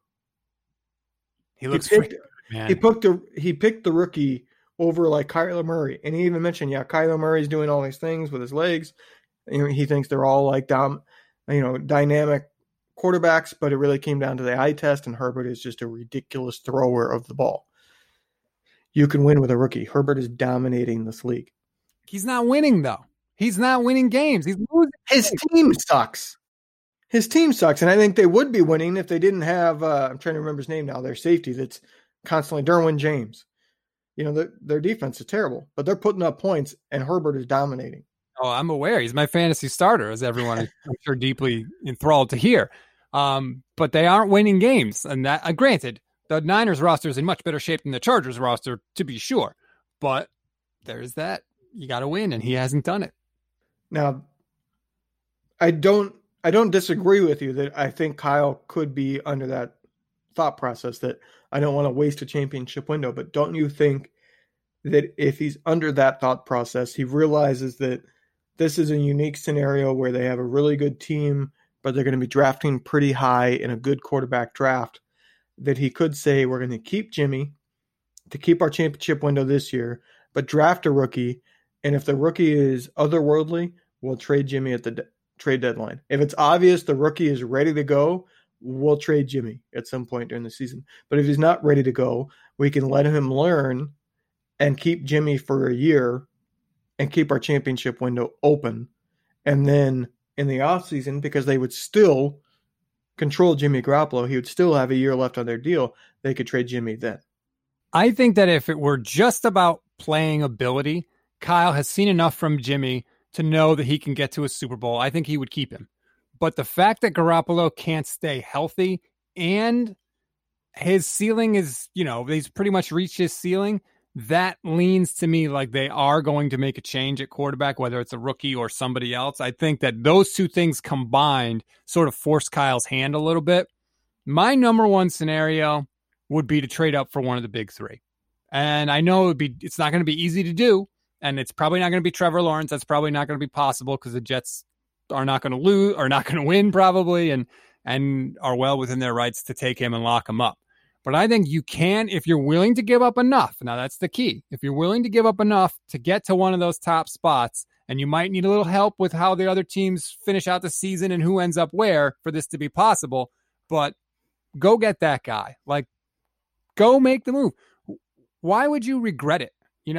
He looks good, man. He picked the rookie over like Kyler Murray, and he even mentioned, Kyler Murray's doing all these things with his legs. He thinks they're all like dynamic quarterbacks, but it really came down to the eye test, and Herbert is just a ridiculous thrower of the ball. You can win with a rookie. Herbert is dominating this league. He's not winning, though. He's not winning games. He's losing. His team sucks. And I think they would be winning if they didn't have, I'm trying to remember his name now, their safety that's constantly Derwin James. Their defense is terrible, but they're putting up points, and Herbert is dominating. Oh, I'm aware. He's my fantasy starter, as everyone is, I'm sure, deeply enthralled to hear. But they aren't winning games. And that, granted, the Niners roster is in much better shape than the Chargers roster, to be sure. But there's that. You got to win, and he hasn't done it. Now, I don't disagree with you that I think Kyle could be under that thought process that I don't want to waste a championship window. But don't you think that if he's under that thought process, he realizes that this is a unique scenario where they have a really good team, but they're going to be drafting pretty high in a good quarterback draft, that he could say, we're going to keep Jimmy to keep our championship window this year, but draft a rookie. And if the rookie is otherworldly, we'll trade Jimmy at the trade deadline. If it's obvious the rookie is ready to go, we'll trade Jimmy at some point during the season. But if he's not ready to go, we can let him learn and keep Jimmy for a year and keep our championship window open. And then in the offseason, because they would still control Jimmy Garoppolo, he would still have a year left on their deal, they could trade Jimmy then. I think that if it were just about playing ability, Kyle has seen enough from Jimmy to know that he can get to a Super Bowl. I think he would keep him. But the fact that Garoppolo can't stay healthy and his ceiling is, he's pretty much reached his ceiling, that leans to me like they are going to make a change at quarterback, whether it's a rookie or somebody else. I think that those two things combined sort of force Kyle's hand a little bit. My number one scenario would be to trade up for one of the big three. And I know it's not going to be easy to do, and it's probably not going to be Trevor Lawrence. That's probably not going to be possible because the Jets are not going to lose or not going to win probably and are well within their rights to take him and lock him up. But I think you can, if you're willing to give up enough. Now, that's the key. If you're willing to give up enough to get to one of those top spots, and you might need a little help with how the other teams finish out the season and who ends up where for this to be possible, but go get that guy. Like, go make the move. Why would you regret it?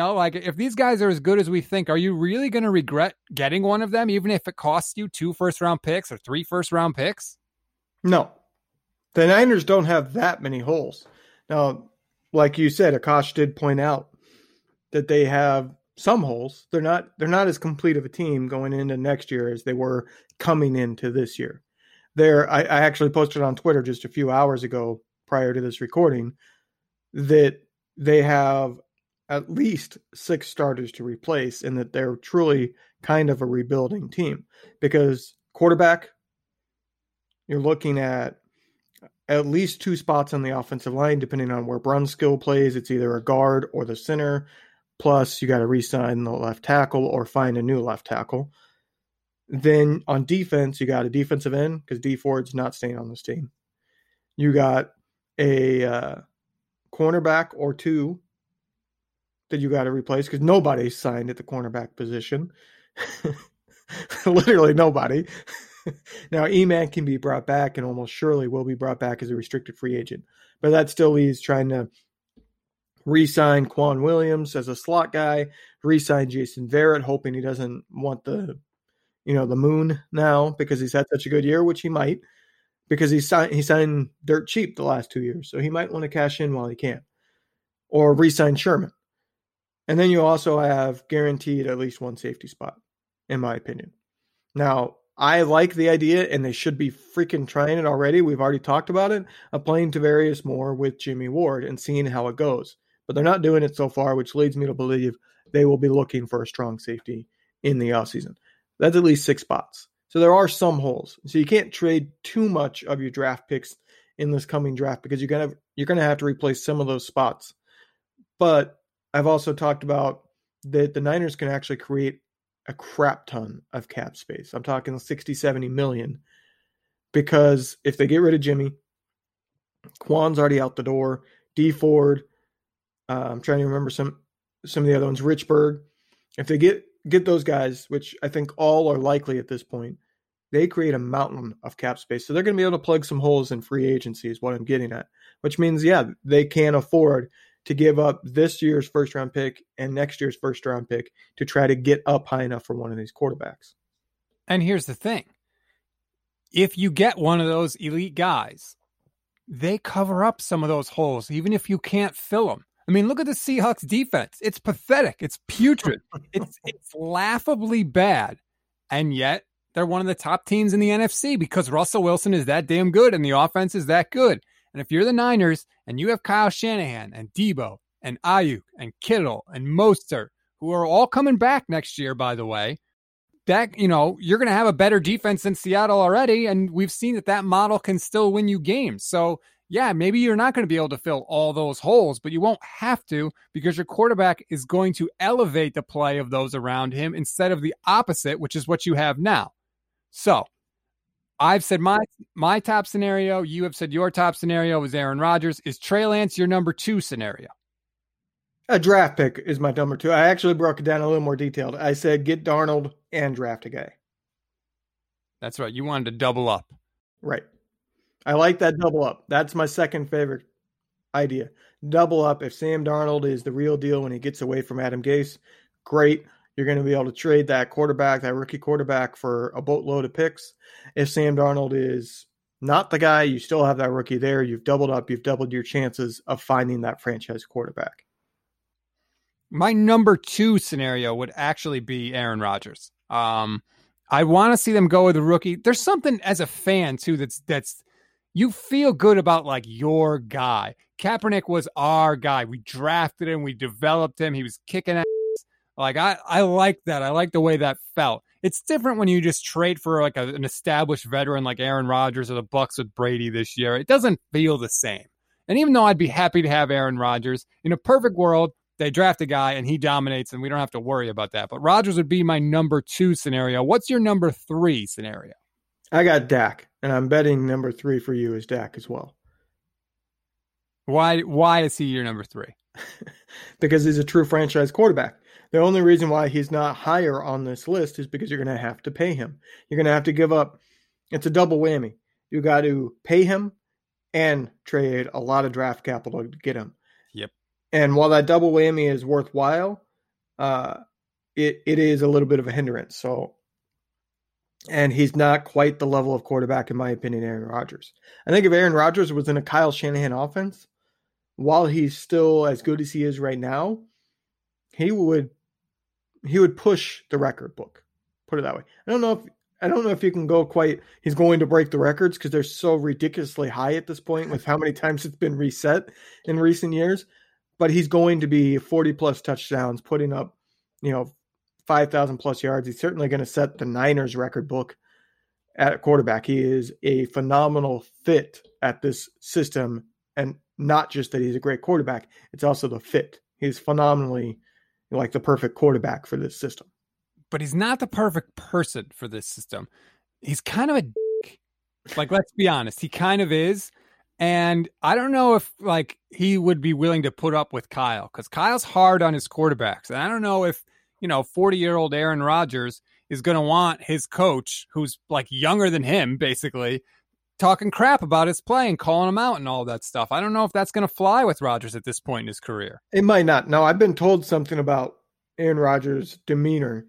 If these guys are as good as we think, are you really going to regret getting one of them, even if it costs you 2 first-round picks or 3 first-round picks? No. The Niners don't have that many holes. Now, like you said, Akash did point out that they have some holes. They're not as complete of a team going into next year as they were coming into this year. I actually posted on Twitter just a few hours ago prior to this recording that they have at least 6 starters to replace and that they're truly kind of a rebuilding team. Because quarterback, you're looking at least 2 spots on the offensive line, depending on where Brunskill plays. It's either a guard or the center. Plus, you got to re-sign the left tackle or find a new left tackle. Then on defense, you got a defensive end because D Ford's not staying on this team. You got a cornerback or 2 that you got to replace because nobody's signed at the cornerback position. Literally nobody. Now, E-Man can be brought back and almost surely will be brought back as a restricted free agent. But that still leaves trying to re-sign Quan Williams as a slot guy, re-sign Jason Verrett, hoping he doesn't want the moon now because he's had such a good year, which he might, because he signed dirt cheap the last 2 years. So he might want to cash in while he can. Or re-sign Sherman. And then you also have guaranteed at least 1 safety spot, in my opinion. Now, I like the idea, and they should be freaking trying it already. We've already talked about it, of playing Tavarius Moore with Jimmy Ward and seeing how it goes. But they're not doing it so far, which leads me to believe they will be looking for a strong safety in the offseason. That's at least 6 spots. So there are some holes. So you can't trade too much of your draft picks in this coming draft because you're gonna have to replace some of those spots. But I've also talked about that the Niners can actually create a crap ton of cap space. I'm talking 60, 70 million. Because if they get rid of Jimmy, Quan's already out the door, D Ford, I'm trying to remember some of the other ones, Richburg. If they get those guys, which I think all are likely at this point, they create a mountain of cap space. So they're going to be able to plug some holes in free agency is what I'm getting at, which means, yeah, they can afford to give up this year's first-round pick and next year's first-round pick to try to get up high enough for one of these quarterbacks. And here's the thing. If you get one of those elite guys, they cover up some of those holes, even if you can't fill them. I mean, look at the Seahawks defense. It's pathetic. It's putrid. It's laughably bad. And yet they're one of the top teams in the NFC because Russell Wilson is that damn good and the offense is that good. And if you're the Niners and you have Kyle Shanahan and Debo and Ayuk and Kittle and Mostert, who are all coming back next year, by the way, that, you're going to have a better defense than Seattle already. And we've seen that model can still win you games. So yeah, maybe you're not going to be able to fill all those holes, but you won't have to because your quarterback is going to elevate the play of those around him instead of the opposite, which is what you have now. So I've said my top scenario. You have said your top scenario was Aaron Rodgers. Is Trey Lance your number 2 scenario? A draft pick is my number 2. I actually broke it down a little more detailed. I said get Darnold and draft a guy. That's right. You wanted to double up. Right. I like that double up. That's my second favorite idea. Double up. If Sam Darnold is the real deal when he gets away from Adam Gase, great. You're going to be able to trade that rookie quarterback for a boatload of picks. If Sam Darnold is not the guy, you still have that rookie there. You've doubled up. You've doubled your chances of finding that franchise quarterback. My number 2 scenario would actually be Aaron Rodgers. I want to see them go with a rookie. There's something as a fan too that's you feel good about, like, your guy. Kaepernick was our guy. We drafted him. We developed him. He was kicking ass. Like, I like that. I like the way that felt. It's different when you just trade for like an established veteran like Aaron Rodgers or the Bucs with Brady this year. It doesn't feel the same. And even though I'd be happy to have Aaron Rodgers, in a perfect world, they draft a guy and he dominates and we don't have to worry about that. But Rodgers would be my number 2 scenario. What's your number 3 scenario? I got Dak, and I'm betting number 3 for you is Dak as well. Why is he your number 3? Because he's a true franchise quarterback. The only reason why he's not higher on this list is because you're going to have to pay him. You're going to have to give up. It's a double whammy. You got to pay him and trade a lot of draft capital to get him. Yep. And while that double whammy is worthwhile, it is a little bit of a hindrance. So, and he's not quite the level of quarterback, in my opinion, Aaron Rodgers. I think if Aaron Rodgers was in a Kyle Shanahan offense, while he's still as good as he is right now, he would push the record book. Put it that way. I don't know if you can go quite. He's going to break the records because they're so ridiculously high at this point with how many times it's been reset in recent years. But he's going to be 40+ touchdowns, putting up, 5,000+ yards. He's certainly going to set the Niners record book at quarterback. He is a phenomenal fit at this system, and not just that he's a great quarterback, it's also the fit. He's phenomenally like the perfect quarterback for this system. But he's not the perfect person for this system. He's kind of a dick. Like, let's be honest, he kind of is. And I don't know if like he would be willing to put up with Kyle, because Kyle's hard on his quarterbacks. And I don't know if, 40-year-old Aaron Rodgers is going to want his coach, who's like younger than him, basically, talking crap about his play and calling him out and all that stuff. I don't know if that's going to fly with Rodgers at this point in his career. It might not. No, I've been told something about Aaron Rodgers' demeanor,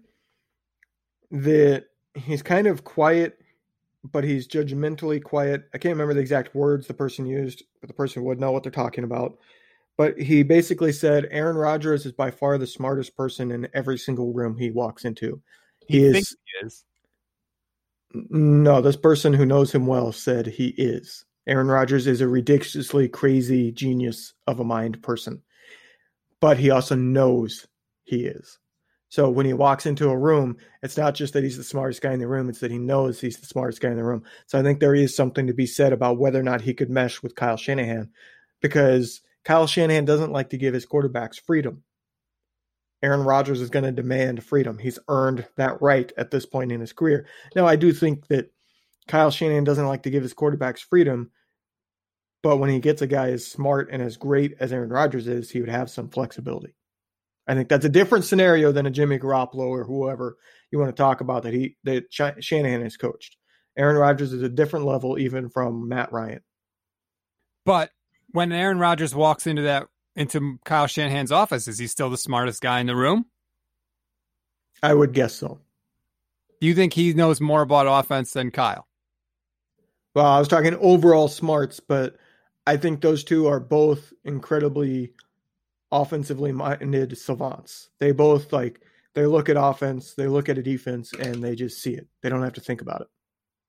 that he's kind of quiet, but he's judgmentally quiet. I can't remember the exact words the person used, but the person would know what they're talking about. But he basically said Aaron Rodgers is by far the smartest person in every single room he walks into. He thinks he is. No, this person who knows him well said he is. Aaron Rodgers is a ridiculously crazy genius of a mind person, but he also knows he is. So when he walks into a room, it's not just that he's the smartest guy in the room, it's that he knows he's the smartest guy in the room. So I think there is something to be said about whether or not he could mesh with Kyle Shanahan, because Kyle Shanahan doesn't like to give his quarterbacks freedom. Aaron Rodgers is going to demand freedom. He's earned that right at this point in his career. Now, I do think that Kyle Shanahan doesn't like to give his quarterbacks freedom, but when he gets a guy as smart and as great as Aaron Rodgers is, he would have some flexibility. I think that's a different scenario than a Jimmy Garoppolo or whoever you want to talk about that Shanahan has coached. Aaron Rodgers is a different level even from Matt Ryan. But when Aaron Rodgers walks into Kyle Shanahan's office, is he still the smartest guy in the room? I would guess so. Do you think he knows more about offense than Kyle? Well, I was talking overall smarts, but I think those two are both incredibly offensively minded savants. They both they look at offense, they look at a defense, and they just see it. They don't have to think about it.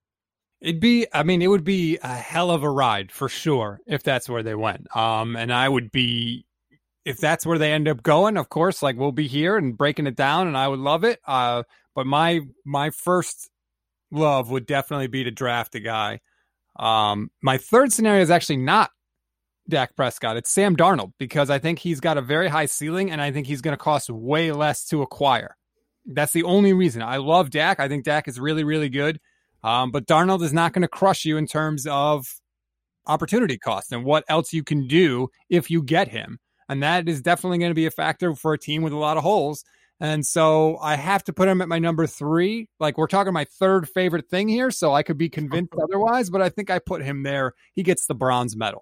It would be a hell of a ride for sure if that's where they went. And I would be, if that's where they end up going, of course, we'll be here and breaking it down, and I would love it. But my first love would definitely be to draft a guy. My third scenario is actually not Dak Prescott. It's Sam Darnold, because I think he's got a very high ceiling, and I think he's going to cost way less to acquire. That's the only reason. I love Dak. I think Dak is really, really good. But Darnold is not going to crush you in terms of opportunity cost and what else you can do if you get him. And that is definitely going to be a factor for a team with a lot of holes. And so I have to put him at my number 3. We're talking my third favorite thing here, so I could be convinced otherwise, but I think I put him there. He gets the bronze medal.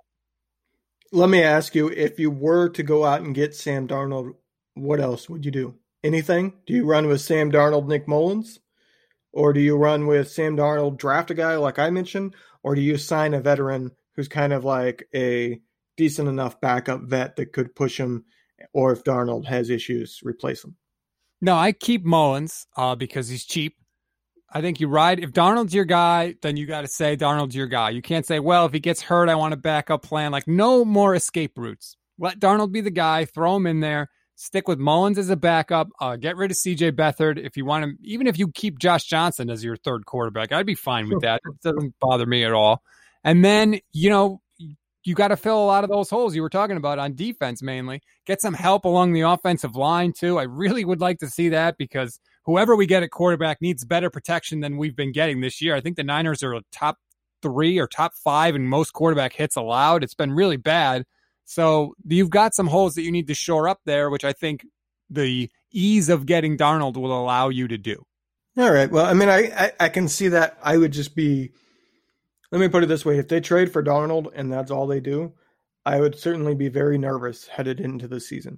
Let me ask you, if you were to go out and get Sam Darnold, what else would you do? Anything? Do you run with Sam Darnold, Nick Mullins? Or do you run with Sam Darnold, draft a guy like I mentioned? Or do you sign a veteran who's kind of like a decent enough backup vet that could push him, or if Darnold has issues, replace him? No, I keep Mullins because he's cheap. I think you ride. If Darnold's your guy, then you got to say Darnold's your guy. You can't say, well, if he gets hurt, I want a backup plan. No more escape routes. Let Darnold be the guy. Throw him in there. Stick with Mullins as a backup. Get rid of C.J. Beathard if you want him. Even if you keep Josh Johnson as your third quarterback, I'd be fine with that. It doesn't bother me at all. And then, you got to fill a lot of those holes you were talking about on defense mainly. Get some help along the offensive line too. I really would like to see that, because whoever we get at quarterback needs better protection than we've been getting this year. I think the Niners are a top 3 or top 5 in most quarterback hits allowed. It's been really bad. So you've got some holes that you need to shore up there, which I think the ease of getting Darnold will allow you to do. All right. Well, I can see that. I would just be, let me put it this way. If they trade for Darnold and that's all they do, I would certainly be very nervous headed into the season.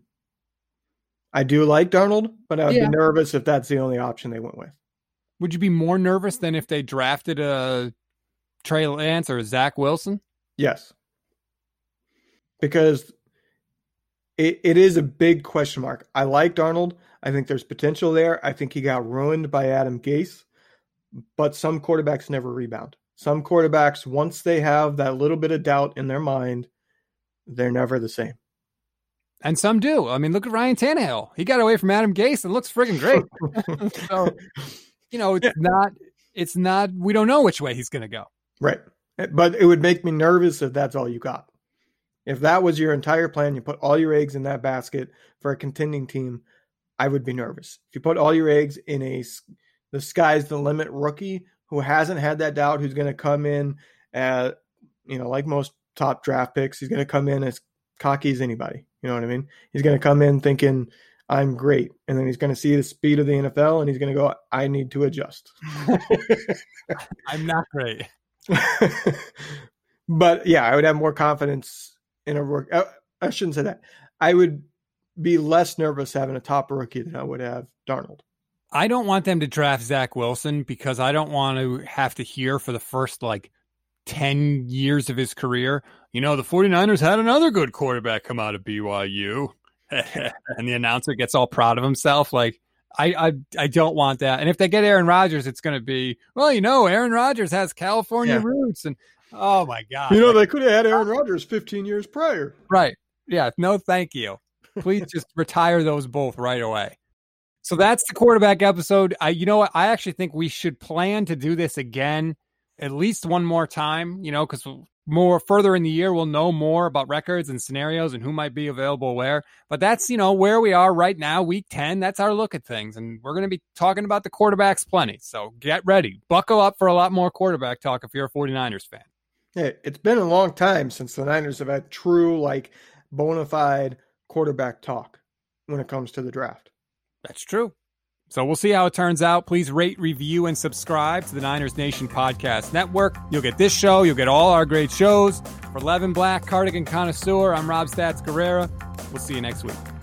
I do like Darnold, but I would be nervous if that's the only option they went with. Would you be more nervous than if they drafted a Trey Lance or a Zach Wilson? Yes. Because it is a big question mark. I like Darnold. I think there's potential there. I think he got ruined by Adam Gase, but some quarterbacks never rebound. Some quarterbacks, once they have that little bit of doubt in their mind, they're never the same. And some do. Look at Ryan Tannehill. He got away from Adam Gase and looks friggin' great. So, it's not, we don't know which way he's going to go. Right. But it would make me nervous if that's all you got. If that was your entire plan, you put all your eggs in that basket for a contending team, I would be nervous. If you put all your eggs in the sky's the limit rookie who hasn't had that doubt, who's going to come in at, like most top draft picks, he's going to come in as cocky as anybody. You know what I mean? He's going to come in thinking, I'm great. And then he's going to see the speed of the NFL and he's going to go, I need to adjust. I'm not great. But yeah, I would have more confidence in a rookie. I shouldn't say that. I would be less nervous having a top rookie than I would have Darnold. I don't want them to draft Zach Wilson because I don't want to have to hear for the first 10 years of his career, the 49ers had another good quarterback come out of BYU. And the announcer gets all proud of himself. I don't want that. And if they get Aaron Rodgers, it's going to be, Aaron Rodgers has California roots. And oh my God. They could have had Aaron Rodgers 15 years prior. Right. Yeah. No, thank you. Please just retire those both right away. So that's the quarterback episode. You know what? I actually think we should plan to do this again at least one more time, because more further in the year, we'll know more about records and scenarios and who might be available where. But that's, where we are right now, week 10. That's our look at things. And we're going to be talking about the quarterbacks plenty. So get ready. Buckle up for a lot more quarterback talk if you're a 49ers fan. Yeah, it's been a long time since the Niners have had true, bona fide quarterback talk when it comes to the draft. That's true. So we'll see how it turns out. Please rate, review, and subscribe to the Niners Nation Podcast Network. You'll get this show. You'll get all our great shows. For Levin Black, Cardigan Connoisseur, I'm Rob Stats Guerrera. We'll see you next week.